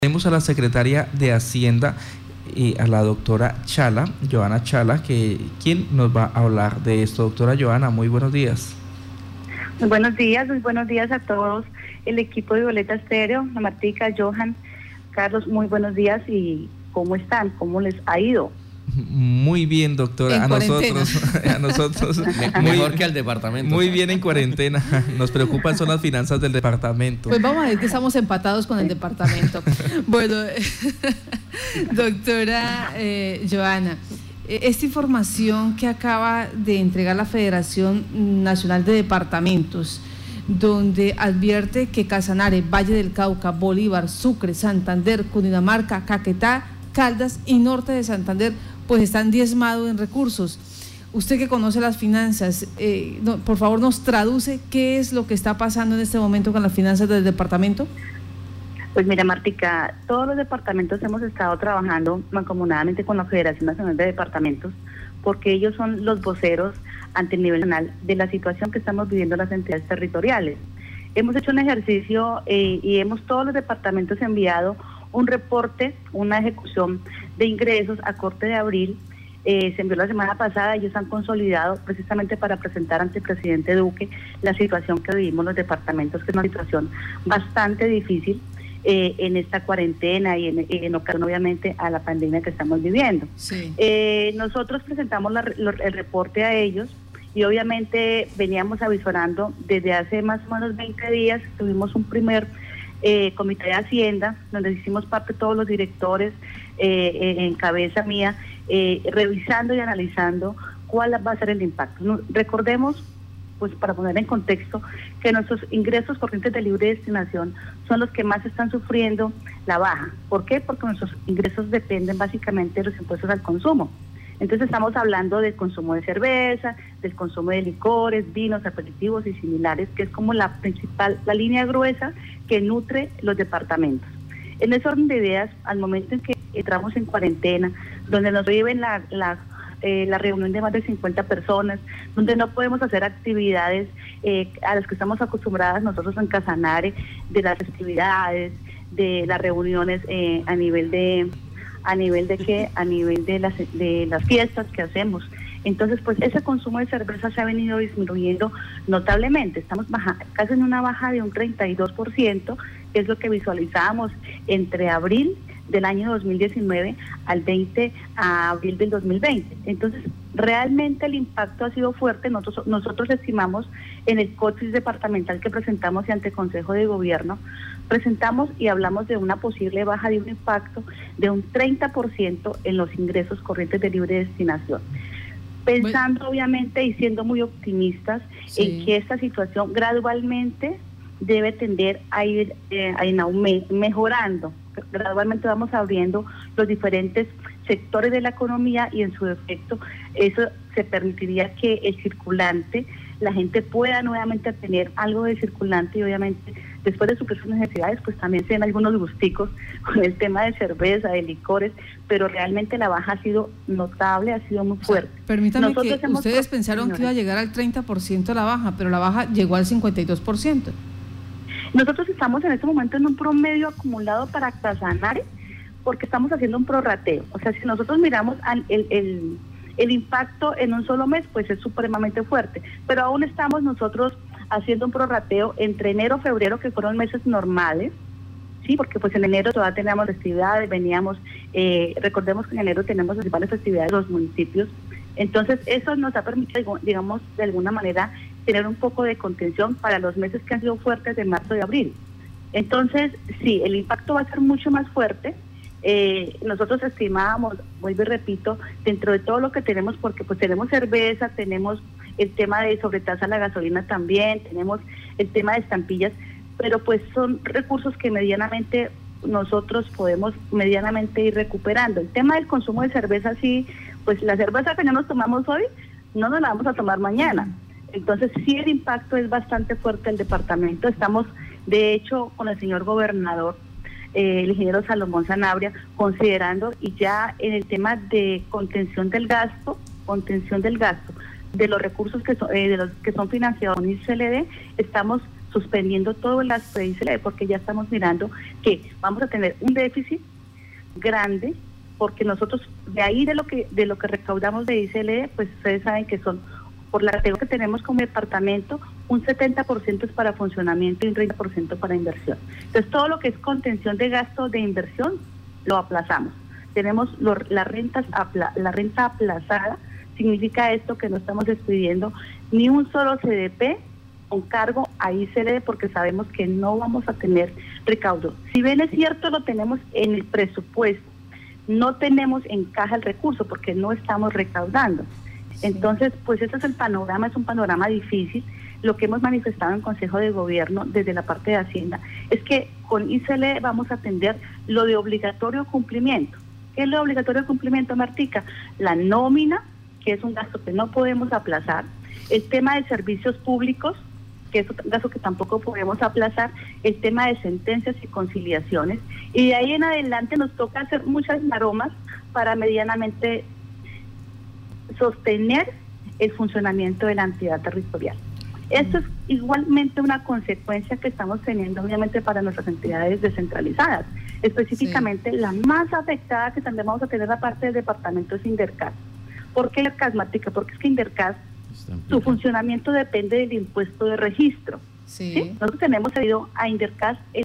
Tenemos a la secretaria de Hacienda, a la doctora Chala, Joana Chala, quien nos va a hablar de esto. Doctora Joana, muy buenos días. Muy buenos días a todos el equipo de Violeta Estéreo, a Martica, Johan, Carlos, muy buenos días. ¿Y cómo están? ¿Cómo les ha ido? Muy bien, doctora. A nosotros mejor que al departamento. Muy bien en cuarentena. Nos preocupan son las finanzas del departamento. Pues vamos a ver que estamos empatados con el departamento. Bueno, doctora Joana, esta información que acaba de entregar la Federación Nacional de Departamentos, donde advierte que Casanare, Valle del Cauca, Bolívar, Sucre, Santander, Cundinamarca, Caquetá, Caldas y Norte de Santander pues están diezmados en recursos. Usted que conoce las finanzas, por favor nos traduce qué es lo que está pasando en este momento con las finanzas del departamento. Pues mira, Martica, todos los departamentos hemos estado trabajando mancomunadamente con la Federación Nacional de Departamentos, porque ellos son los voceros ante el nivel nacional de la situación que estamos viviendo las entidades territoriales. Hemos hecho un ejercicio y todos los departamentos enviado un reporte, una ejecución de ingresos a corte de abril. Se envió la semana pasada. Ellos han consolidado precisamente para presentar ante el presidente Duque la situación que vivimos los departamentos, que es una situación bastante difícil en esta cuarentena y en ocasión obviamente a la pandemia que estamos viviendo. Sí. Nosotros presentamos el reporte a ellos y obviamente veníamos avisorando desde hace más o menos 20 días. Tuvimos un primer comité de Hacienda, donde hicimos parte todos los directores en cabeza mía, revisando y analizando cuál va a ser el impacto. Recordemos, pues para poner en contexto, que nuestros ingresos corrientes de libre destinación son los que más están sufriendo la baja. ¿Por qué? Porque nuestros ingresos dependen básicamente de los impuestos al consumo. Entonces estamos hablando del consumo de cerveza, del consumo de licores, vinos, aperitivos y similares, que es como la principal, la línea gruesa que nutre los departamentos. En ese orden de ideas, al momento en que entramos en cuarentena, donde nos prohíben la reunión de más de 50 personas, donde no podemos hacer actividades a las que estamos acostumbradas nosotros en Casanare, de las actividades, de las reuniones a nivel de las fiestas que hacemos. Entonces, pues ese consumo de cerveza se ha venido disminuyendo notablemente. Estamos casi en una baja de un 32%, que es lo que visualizamos entre abril del año 2019 al 20 a abril del 2020. Entonces, realmente el impacto ha sido fuerte. Nosotros estimamos en el COTIS departamental que presentamos ante el Consejo de Gobierno, presentamos y hablamos de una posible baja de un impacto de un 30% en los ingresos corrientes de libre destinación. Pensando obviamente y siendo muy optimistas en que esta situación gradualmente debe tender a ir mejorando. Gradualmente vamos abriendo los diferentes sectores de la economía y en su defecto eso se permitiría que el circulante, la gente pueda nuevamente tener algo de circulante y obviamente después de suplir sus necesidades pues también se den algunos gusticos con el tema de cerveza, de licores, pero realmente la baja ha sido notable, ha sido muy fuerte. Permítame nosotros que ustedes pensaron que iba a llegar al 30% la baja, pero la baja llegó al 52%. Nosotros estamos en este momento en un promedio acumulado para Casanare porque estamos haciendo un prorrateo. O sea, si nosotros miramos el impacto en un solo mes, pues es supremamente fuerte. Pero aún estamos nosotros haciendo un prorrateo entre enero y febrero, que fueron meses normales, sí, porque pues en enero todavía teníamos festividades, recordemos que en enero tenemos las principales festividades de los municipios. Entonces, eso nos ha permitido, digamos, de alguna manera, tener un poco de contención para los meses que han sido fuertes de marzo y abril. Entonces, sí, el impacto va a ser mucho más fuerte. Nosotros estimábamos, vuelvo y repito, dentro de todo lo que tenemos, porque pues tenemos cerveza, tenemos el tema de sobretasa a la gasolina también, tenemos el tema de estampillas, pero pues son recursos que medianamente nosotros podemos medianamente ir recuperando. El tema del consumo de cerveza, sí, pues la cerveza que no nos tomamos hoy, no nos la vamos a tomar mañana. Entonces sí, el impacto es bastante fuerte en el departamento. Estamos, de hecho, con el señor gobernador, el ingeniero Salomón Sanabria, considerando y ya en el tema de contención del gasto, de los recursos de los que son financiados en ICLD, estamos suspendiendo todo el gasto de ICLE, porque ya estamos mirando que vamos a tener un déficit grande, porque nosotros de ahí de lo que recaudamos de ICLE, pues ustedes saben que son, por la categoría que tenemos como departamento, un 70% es para funcionamiento y un 30% para inversión. Entonces todo lo que es contención de gasto de inversión lo aplazamos. Tenemos la renta aplazada. Significa esto que no estamos expidiendo ni un solo CDP con cargo a ICLE, porque sabemos que no vamos a tener recaudo. Si bien es cierto, lo tenemos en el presupuesto, no tenemos en caja el recurso porque no estamos recaudando. Entonces, pues ese es el panorama, es un panorama difícil. Lo que hemos manifestado en Consejo de Gobierno desde la parte de Hacienda es que con ICLE vamos a atender lo de obligatorio cumplimiento. ¿Qué es lo de obligatorio cumplimiento, Martica? La nómina, que es un gasto que no podemos aplazar, el tema de servicios públicos, que es un gasto que tampoco podemos aplazar, el tema de sentencias y conciliaciones, y de ahí en adelante nos toca hacer muchas maromas para medianamente sostener el funcionamiento de la entidad territorial. Esto es igualmente una consecuencia que estamos teniendo obviamente para nuestras entidades descentralizadas, específicamente la más afectada que también vamos a tener la parte del departamento es Indercas. ¿Por qué Indercas, Martica? Porque es que Indercas, su funcionamiento depende del impuesto de registro. ¿Sí? Nosotros tenemos cedido a Indercas el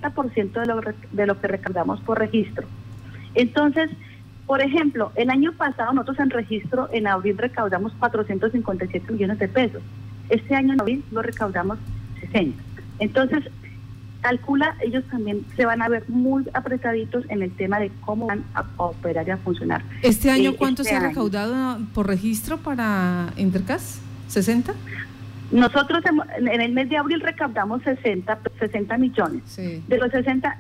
40% de lo que recaudamos por registro. Entonces, por ejemplo, el año pasado nosotros en registro, en abril recaudamos 457 millones de pesos. Este año en abril lo recaudamos 60. Entonces, calcula, ellos también se van a ver muy apretaditos en el tema de cómo van a operar y a funcionar. ¿Este año cuánto se ha recaudado por registro para Indercas? ¿60? Nosotros en el mes de abril recaudamos 60 millones. Sí. De los 60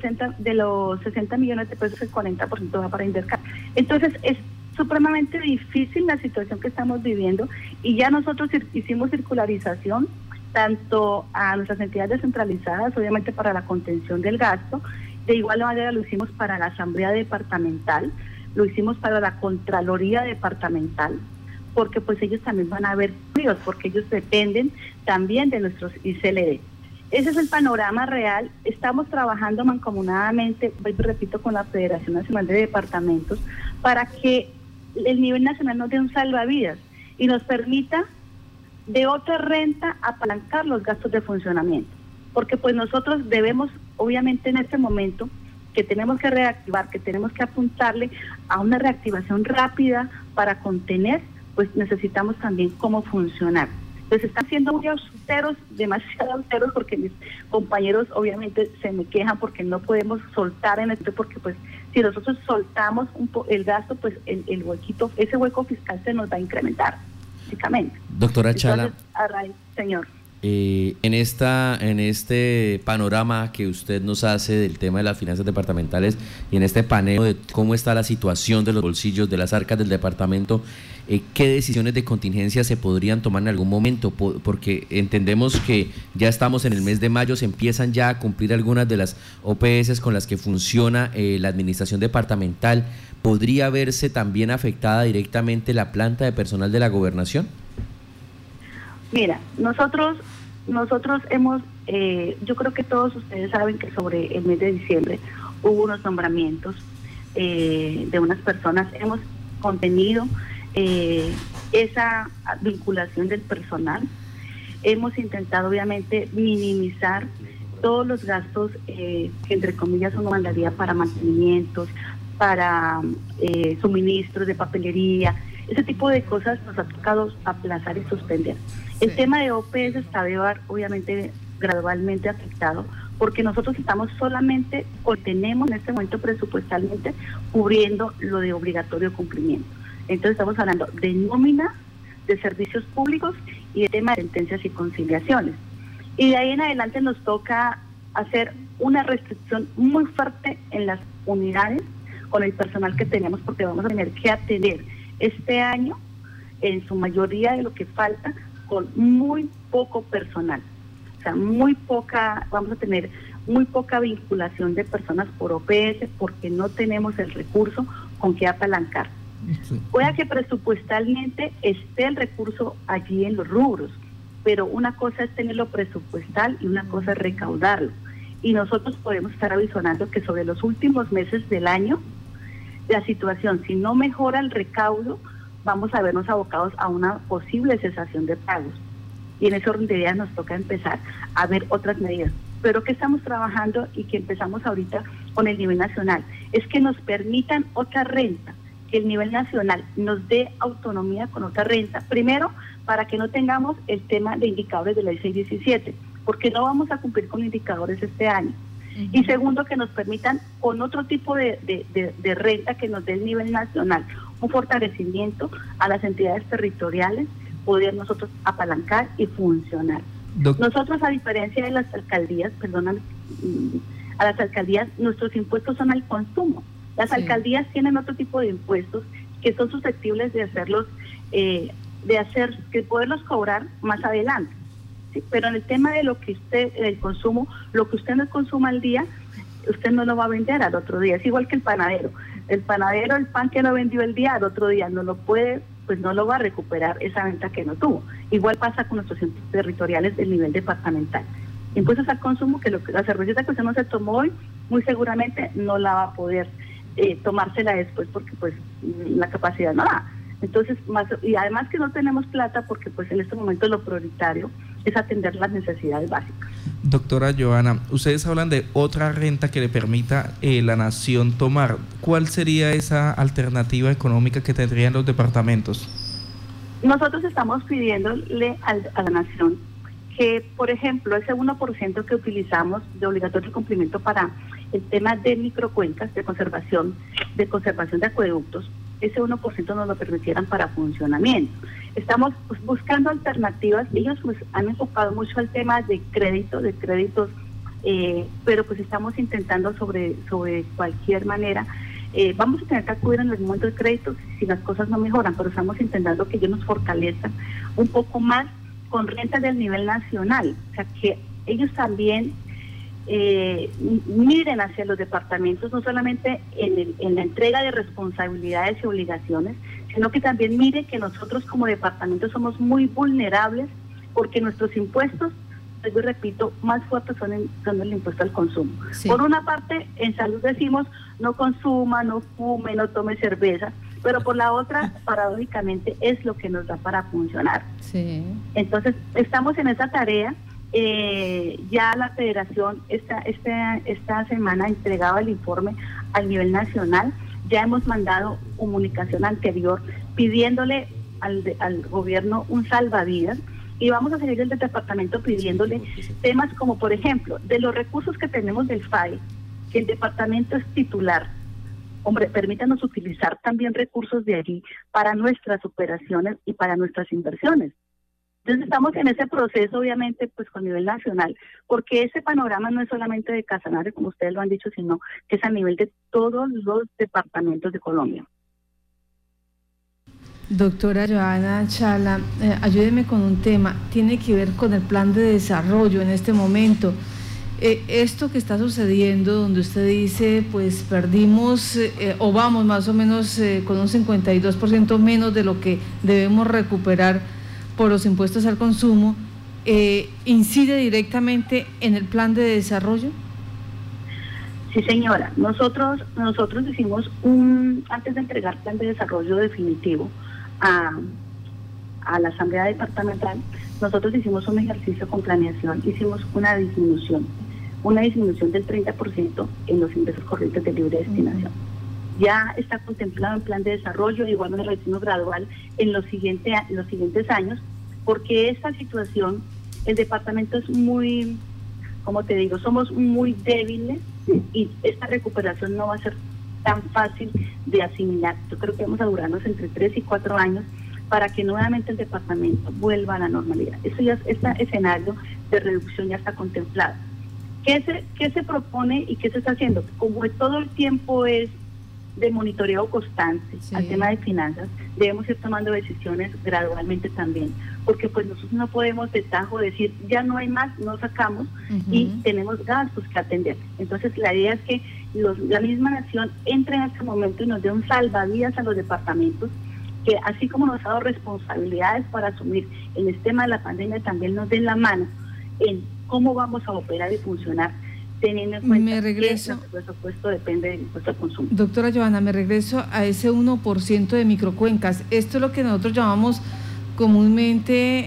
millones de pesos, el 40% va para Indercas. Entonces, es supremamente difícil la situación que estamos viviendo, y ya nosotros hicimos circularización tanto a nuestras entidades descentralizadas, obviamente para la contención del gasto. De igual manera lo hicimos para la Asamblea Departamental, lo hicimos para la Contraloría Departamental, porque pues ellos también van a ver fríos, porque ellos dependen también de nuestros ICLD. Ese es el panorama real. Estamos trabajando mancomunadamente, repito, con la Federación Nacional de Departamentos, para que el nivel nacional nos dé un salvavidas y nos permita de otra renta apalancar los gastos de funcionamiento, porque pues nosotros debemos, obviamente en este momento, que tenemos que reactivar, que tenemos que apuntarle a una reactivación rápida para contener, pues necesitamos también cómo funcionar. Entonces están siendo muy austeros, demasiado austeros, porque mis compañeros obviamente se me quejan porque no podemos soltar en esto, porque pues si nosotros soltamos el gasto, pues el huequito, ese hueco fiscal se nos va a incrementar, básicamente. Doctora Chala, señor. En este panorama que usted nos hace del tema de las finanzas departamentales y en este paneo de cómo está la situación de los bolsillos, de las arcas del departamento, ¿qué decisiones de contingencia se podrían tomar en algún momento? Porque entendemos que ya estamos en el mes de mayo, se empiezan ya a cumplir algunas de las OPS con las que funciona la administración departamental. ¿Podría verse también afectada directamente la planta de personal de la gobernación? Mira, nosotros hemos, yo creo que todos ustedes saben que sobre el mes de diciembre hubo unos nombramientos de unas personas. Hemos contenido esa vinculación del personal. Hemos intentado obviamente minimizar todos los gastos que entre comillas uno mandaría para mantenimientos, para suministros de papelería. Ese tipo de cosas nos ha tocado aplazar y suspender. El tema de OPS está obviamente gradualmente afectado, porque nosotros estamos solamente, o tenemos en este momento presupuestalmente, cubriendo lo de obligatorio cumplimiento. Entonces estamos hablando de nómina, de servicios públicos y de tema de sentencias y conciliaciones. Y de ahí en adelante nos toca hacer una restricción muy fuerte en las unidades con el personal que tenemos, porque vamos a tener que atender este año, en su mayoría de lo que falta, con muy poco personal. O sea, vamos a tener muy poca vinculación de personas por OPS, porque no tenemos el recurso con que apalancar. Sí. Pueda que presupuestalmente esté el recurso allí en los rubros, pero una cosa es tenerlo presupuestal y una cosa es recaudarlo. Y nosotros podemos estar avisorando que sobre los últimos meses del año, la situación, si no mejora el recaudo, vamos a vernos abocados a una posible cesación de pagos. Y en ese orden de ideas nos toca empezar a ver otras medidas. Pero que estamos trabajando y que empezamos ahorita con el nivel nacional, es que nos permitan otra renta, que el nivel nacional nos dé autonomía con otra renta. Primero, para que no tengamos el tema de indicadores de la ley 617, porque no vamos a cumplir con indicadores este año. Y segundo, que nos permitan con otro tipo de renta que nos dé el nivel nacional, un fortalecimiento a las entidades territoriales, poder nosotros apalancar y funcionar. Nosotros, a diferencia de las alcaldías, a las alcaldías, nuestros impuestos son al consumo. Las alcaldías tienen otro tipo de impuestos que son susceptibles de hacerlos, que poderlos cobrar más adelante. ¿Sí? Pero en el tema de lo que usted, el consumo, lo que usted no consuma al día, usted no lo va a vender al otro día. Es igual que el panadero. El panadero, el pan que no vendió el día, al otro día no lo puede, pues no lo va a recuperar esa venta que no tuvo. Igual pasa con nuestros impuestos territoriales del nivel departamental. Impuestos al consumo, que la cervecita que usted no se tomó hoy, muy seguramente no la va a poder tomársela después porque pues la capacidad no da. Entonces, y además que no tenemos plata porque pues en este momento lo prioritario es atender las necesidades básicas. Doctora Johanna, ustedes hablan de otra renta que le permita la nación tomar. ¿Cuál sería esa alternativa económica que tendrían los departamentos? Nosotros estamos pidiéndole a la nación que, por ejemplo, ese 1% que utilizamos de obligatorio cumplimiento para el tema de microcuencas de conservación de acueductos, ese 1% nos lo permitieran para funcionamiento. Estamos buscando alternativas. Ellos pues han enfocado mucho al tema de créditos, pero pues estamos intentando sobre cualquier manera. Vamos a tener que acudir en el momento de créditos si las cosas no mejoran, pero estamos intentando que ellos nos fortalezcan un poco más con rentas del nivel nacional, o sea, que ellos también miren hacia los departamentos, no solamente en la entrega de responsabilidades y obligaciones, sino que también mire que nosotros como departamento somos muy vulnerables porque nuestros impuestos, yo repito, más fuertes son el impuesto al consumo. Sí. Por una parte, en salud decimos no consuma, no fume, no tome cerveza, pero por la otra, paradójicamente, es lo que nos da para funcionar. Sí. Entonces, estamos en esa tarea. Ya la federación esta semana entregaba el informe al nivel nacional. Ya hemos mandado comunicación anterior pidiéndole al gobierno un salvavidas y vamos a seguir desde el departamento pidiéndole temas como, por ejemplo, de los recursos que tenemos del FAE, que el departamento es titular. Hombre, permítanos utilizar también recursos de allí para nuestras operaciones y para nuestras inversiones. Entonces estamos en ese proceso, obviamente, pues con nivel nacional, porque ese panorama no es solamente de Casanare, como ustedes lo han dicho, sino que es a nivel de todos los departamentos de Colombia. Doctora Johanna Chala, ayúdeme con un tema, tiene que ver con el plan de desarrollo en este momento. Esto que está sucediendo, donde usted dice, pues perdimos o vamos más o menos con un 52% menos de lo que debemos recuperar por los impuestos al consumo, ¿incide directamente en el plan de desarrollo? Sí, señora. Nosotros hicimos antes de entregar plan de desarrollo definitivo a la Asamblea Departamental, nosotros hicimos un ejercicio con planeación, hicimos una disminución del 30% en los ingresos corrientes de libre destinación. Ya está contemplado en plan de desarrollo, igual me lo hicimos gradual en los siguientes años, porque esta situación, el departamento es muy, como te digo, somos muy débiles y esta recuperación no va a ser tan fácil de asimilar. Yo creo que vamos a durarnos entre 3 y 4 años para que nuevamente el departamento vuelva a la normalidad. Eso ya, este escenario de reducción ya está contemplado. ¿Qué se propone y qué se está haciendo? Como todo el tiempo es de monitoreo constante al tema de finanzas, debemos ir tomando decisiones gradualmente también, porque pues nosotros no podemos de tajo decir ya no hay más, no sacamos y tenemos gastos que atender. Entonces la idea es que la misma nación entre en este momento y nos dé un salvavidas a los departamentos que así como nos ha dado responsabilidades para asumir en el tema de la pandemia, también nos den la mano en cómo vamos a operar y funcionar, teniendo en cuenta que nuestro presupuesto depende del impuesto al consumo. Doctora Johanna, me regreso a ese 1% de microcuencas. Esto es lo que nosotros llamamos comúnmente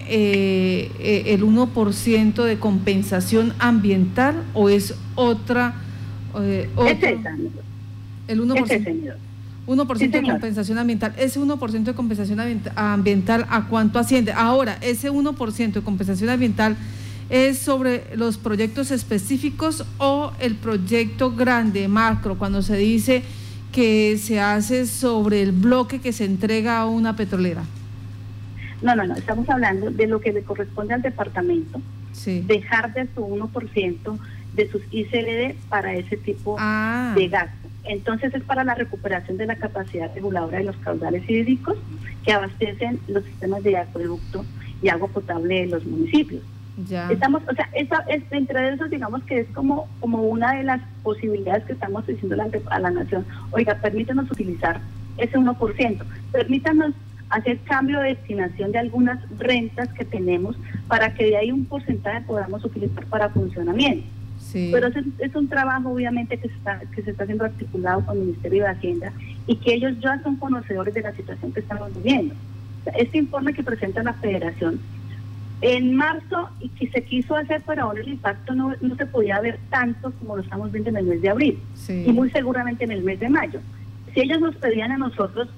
el 1% de compensación ambiental, ¿o es otra? Es esa, el 1%. Es ese, 1% sí, de compensación ambiental. Ese 1% de compensación ambiental, ¿a cuánto asciende? Ahora, ese 1% de compensación ambiental, ¿es sobre los proyectos específicos o el proyecto grande, macro, cuando se dice que se hace sobre el bloque que se entrega a una petrolera? No, estamos hablando de lo que le corresponde al departamento, sí, dejar de su 1% de sus ICLD para ese tipo de gasto. Entonces es para la recuperación de la capacidad reguladora de los caudales hídricos que abastecen los sistemas de acueducto y agua potable de los municipios. Ya. Estamos, o sea, entre esos, digamos que es como una de las posibilidades que estamos diciendo a la nación. Oiga, permítanos utilizar ese 1%, permítanos hacer cambio de destinación de algunas rentas que tenemos para que de ahí un porcentaje podamos utilizar para funcionamiento. Sí. Pero es un trabajo obviamente que se está haciendo articulado con el Ministerio de Hacienda y que ellos ya son conocedores de la situación que estamos viviendo. O sea, este informe que presenta la Federación en marzo y que se quiso hacer, pero ahora el impacto no se podía ver tanto como lo estamos viendo en el mes de abril, sí, y muy seguramente en el mes de mayo. Si ellos nos pedían a nosotros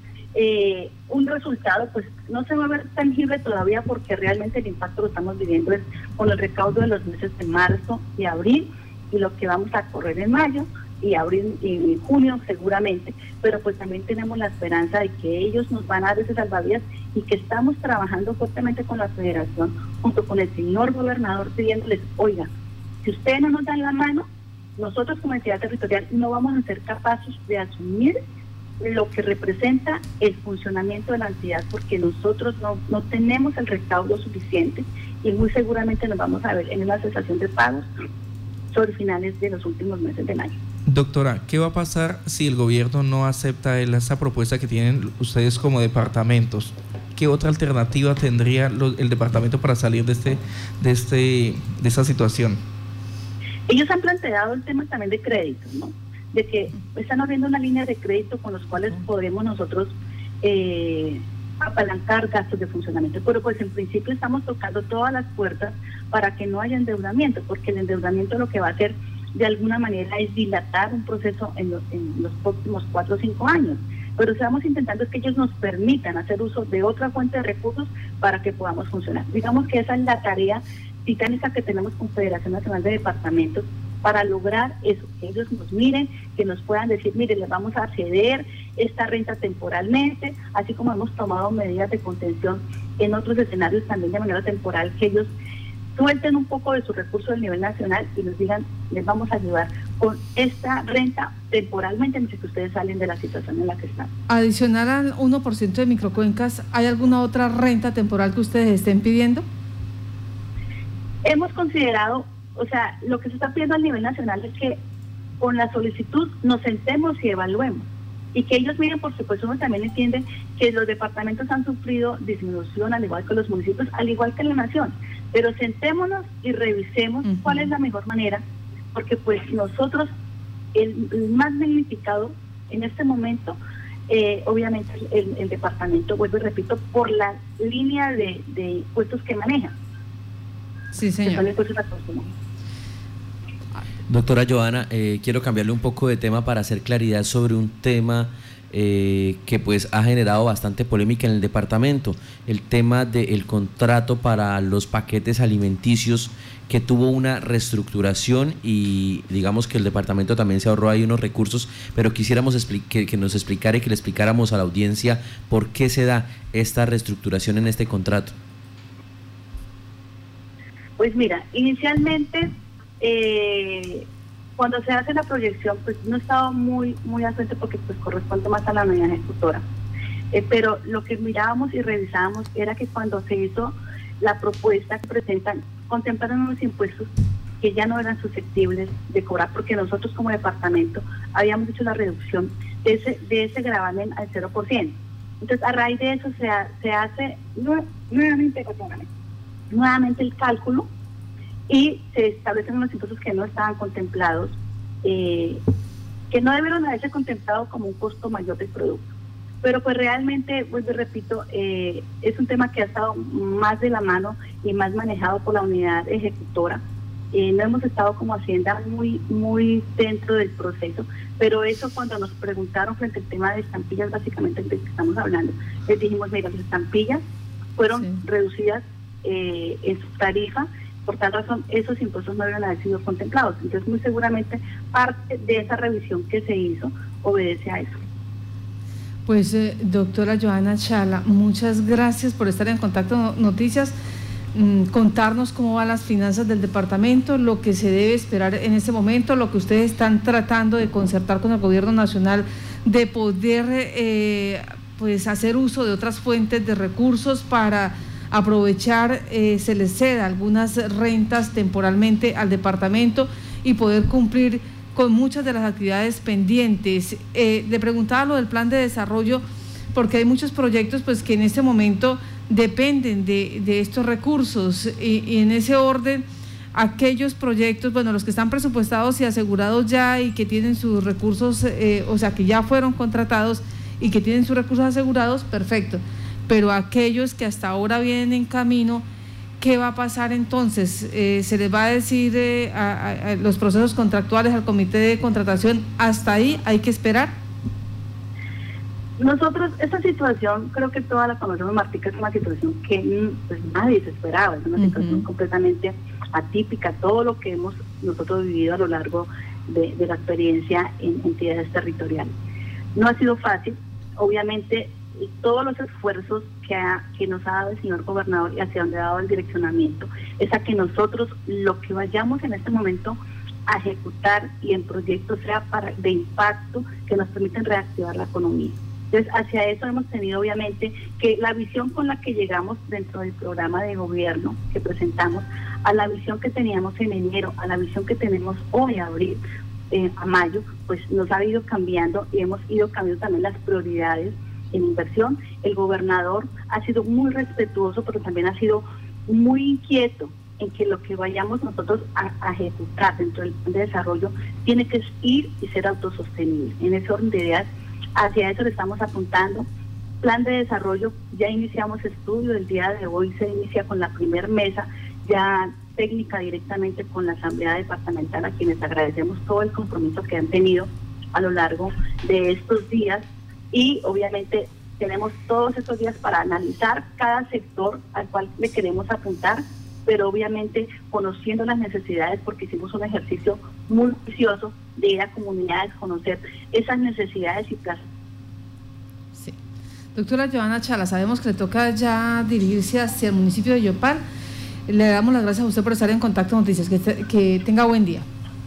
un resultado, pues no se va a ver tangible todavía, porque realmente el impacto lo estamos viviendo es con el recaudo de los meses de marzo y abril y lo que vamos a correr en mayo y abril y junio seguramente, pero pues también tenemos la esperanza de que ellos nos van a dar ese salvavidas y que estamos trabajando fuertemente con la Federación junto con el señor gobernador pidiéndoles, oiga, si ustedes no nos dan la mano, nosotros como entidad territorial no vamos a ser capaces de asumir lo que representa el funcionamiento de la entidad, porque nosotros no tenemos el recaudo suficiente y muy seguramente nos vamos a ver en una cesación de pagos sobre finales de los últimos meses del año. Doctora, ¿qué va a pasar si el gobierno no acepta esa propuesta que tienen ustedes como departamentos? ¿Qué otra alternativa tendría el departamento para salir de esa situación? Ellos han planteado el tema también de crédito, ¿no? De que están abriendo una línea de crédito con los cuales podemos nosotros apalancar gastos de funcionamiento, pero pues en principio estamos tocando todas las puertas para que no haya endeudamiento, porque el endeudamiento lo que va a hacer de alguna manera es dilatar un proceso en los próximos 4 o 5 años, pero estamos intentando es que ellos nos permitan hacer uso de otra fuente de recursos para que podamos funcionar. Digamos que esa es la tarea titánica que tenemos con Federación Nacional de Departamentos para lograr eso, que ellos nos miren, que nos puedan decir, mire, les vamos a ceder esta renta temporalmente, así como hemos tomado medidas de contención en otros escenarios también de manera temporal, que ellos suelten un poco de sus recursos del nivel nacional y nos digan, les vamos a ayudar con esta renta temporalmente mientras que ustedes salen de la situación en la que están. Adicional al 1% de microcuencas, ¿hay alguna otra renta temporal que ustedes estén pidiendo? Hemos considerado, o sea, lo que se está pidiendo a nivel nacional es que con la solicitud nos sentemos y evaluemos. Y que ellos miren, por supuesto, uno también entiende que los departamentos han sufrido disminución, al igual que los municipios, al igual que la nación. Pero sentémonos y revisemos cuál es la mejor manera, porque pues nosotros, el más magnificado en este momento, obviamente el departamento, vuelvo y repito, por la línea de impuestos que maneja. Sí, señor. Doctora Johanna, quiero cambiarle un poco de tema para hacer claridad sobre un tema que pues ha generado bastante polémica en el departamento, el tema del contrato para los paquetes alimenticios, que tuvo una reestructuración y digamos que el departamento también se ahorró ahí unos recursos, pero quisiéramos que nos explicara y que le explicáramos a la audiencia por qué se da esta reestructuración en este contrato. Pues mira, inicialmente cuando se hace la proyección, pues no estaba muy al frente porque pues corresponde más a la unidad ejecutora. Pero lo que mirábamos y revisábamos era que cuando se hizo la propuesta que presentan, contemplaron unos impuestos que ya no eran susceptibles de cobrar, porque nosotros como departamento habíamos hecho la reducción de ese gravamen al 0%. Entonces, a raíz de eso se hace nuevamente el cálculo y se establecen unos impuestos que no estaban contemplados, que no debieron haberse contemplado como un costo mayor del producto. Pero pues realmente, vuelvo y repito, es un tema que ha estado más de la mano y más manejado por la unidad ejecutora. No hemos estado como Hacienda muy dentro del proceso, pero eso cuando nos preguntaron frente al tema de estampillas, básicamente del que estamos hablando, les dijimos, mira, las estampillas fueron reducidas en su tarifa, por tal razón esos impuestos no deben haber sido contemplados. Entonces muy seguramente parte de esa revisión que se hizo obedece a eso. Pues doctora Johanna Chala, muchas gracias por estar en Contacto Noticias, contarnos cómo van las finanzas del departamento, lo que se debe esperar en este momento, lo que ustedes están tratando de concertar con el gobierno nacional, de poder pues hacer uso de otras fuentes de recursos para aprovechar, se les ceda algunas rentas temporalmente al departamento y poder cumplir con muchas de las actividades pendientes. Le preguntaba lo del plan de desarrollo, porque hay muchos proyectos pues que en este momento dependen de estos recursos y en ese orden, aquellos proyectos, bueno, los que están presupuestados y asegurados ya y que tienen sus recursos, o sea, que ya fueron contratados y que tienen sus recursos asegurados, perfecto, pero aquellos que hasta ahora vienen en camino, ¿qué va a pasar entonces? ¿Se les va a decir a los procesos contractuales, al comité de contratación, hasta ahí hay que esperar? Nosotros, esta situación, creo que toda la conocemos, Martica, es una situación que pues, nadie se esperaba, es una situación completamente atípica, todo lo que hemos nosotros vivido a lo largo de la experiencia en entidades territoriales. No ha sido fácil, obviamente, todos los esfuerzos que nos ha dado el señor gobernador y hacia donde ha dado el direccionamiento, es a que nosotros lo que vayamos en este momento a ejecutar y en proyectos sea de impacto que nos permiten reactivar la economía. Entonces, hacia eso hemos tenido obviamente que la visión con la que llegamos dentro del programa de gobierno que presentamos, a la visión que teníamos en enero, a la visión que tenemos hoy, abril, a mayo, pues nos ha ido cambiando y hemos ido cambiando también las prioridades en inversión. El gobernador ha sido muy respetuoso, pero también ha sido muy inquieto en que lo que vayamos nosotros a ejecutar dentro del plan de desarrollo tiene que ir y ser autosostenible. En ese orden de ideas, hacia eso le estamos apuntando. Plan de desarrollo, ya iniciamos estudio, el día de hoy se inicia con la primer mesa ya técnica directamente con la Asamblea Departamental, a quienes agradecemos todo el compromiso que han tenido a lo largo de estos días, y obviamente tenemos todos estos días para analizar cada sector al cual le queremos apuntar, pero obviamente conociendo las necesidades, porque hicimos un ejercicio muy juicioso de ir a comunidades, conocer esas necesidades y plazas. Sí. Doctora Johanna Chala, sabemos que le toca ya dirigirse hacia el municipio de Yopal. Le damos las gracias a usted por estar en Contacto Noticias. Que tenga buen día.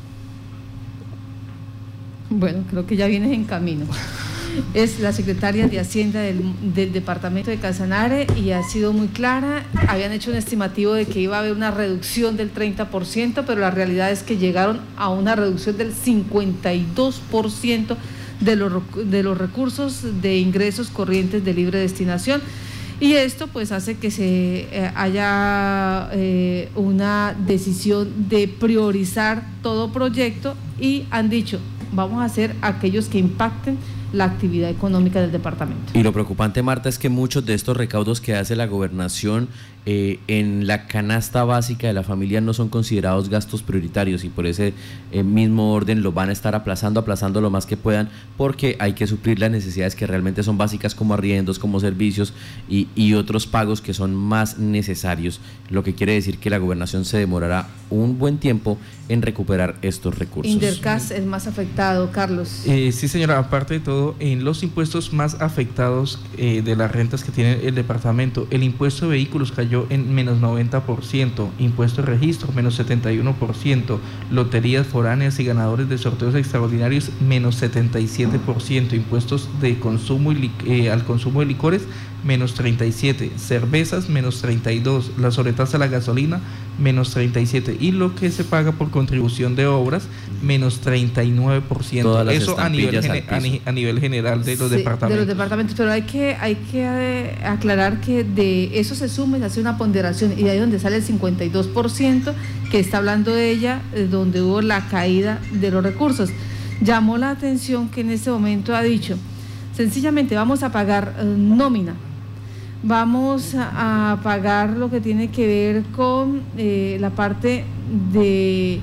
Bueno, creo que ya vienes en camino. Es la secretaria de Hacienda del departamento de Casanare y ha sido muy clara. Habían hecho un estimativo de que iba a haber una reducción del 30%, pero la realidad es que llegaron a una reducción del 52% de los recursos de ingresos corrientes de libre destinación. Y esto pues hace que se haya una decisión de priorizar todo proyecto y han dicho, vamos a hacer aquellos que impacten la actividad económica del departamento. Y lo preocupante, Marta, es que muchos de estos recaudos que hace la gobernación en la canasta básica de la familia no son considerados gastos prioritarios y por ese mismo orden los van a estar aplazando lo más que puedan, porque hay que suplir las necesidades que realmente son básicas, como arriendos, como servicios y otros pagos que son más necesarios, lo que quiere decir que la gobernación se demorará un buen tiempo en recuperar estos recursos. Indercas es más afectado, Carlos. Sí, señora, aparte de todo, en los impuestos más afectados de las rentas que tiene el departamento, el impuesto de vehículos cayó en menos 90%, impuesto de registro menos 71%, loterías foráneas y ganadores de sorteos extraordinarios menos 77%, impuestos de consumo al consumo de licores menos 37%, cervezas menos 32%, la sobretasa a la gasolina menos 37% y lo que se paga por contribución de obras menos 39%. Todas las eso a nivel nivel general de los departamentos. De los departamentos, pero hay que aclarar que de eso se suma y se hace una ponderación, y de ahí donde sale el 52% que está hablando de ella, donde hubo la caída de los recursos. Llamó la atención que en este momento ha dicho, sencillamente vamos a pagar nómina, vamos a pagar lo que tiene que ver con la parte de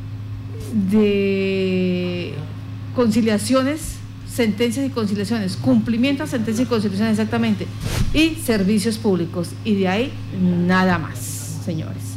conciliaciones, sentencias y conciliaciones, cumplimiento a sentencias y conciliaciones exactamente, y servicios públicos, y de ahí nada más, señores.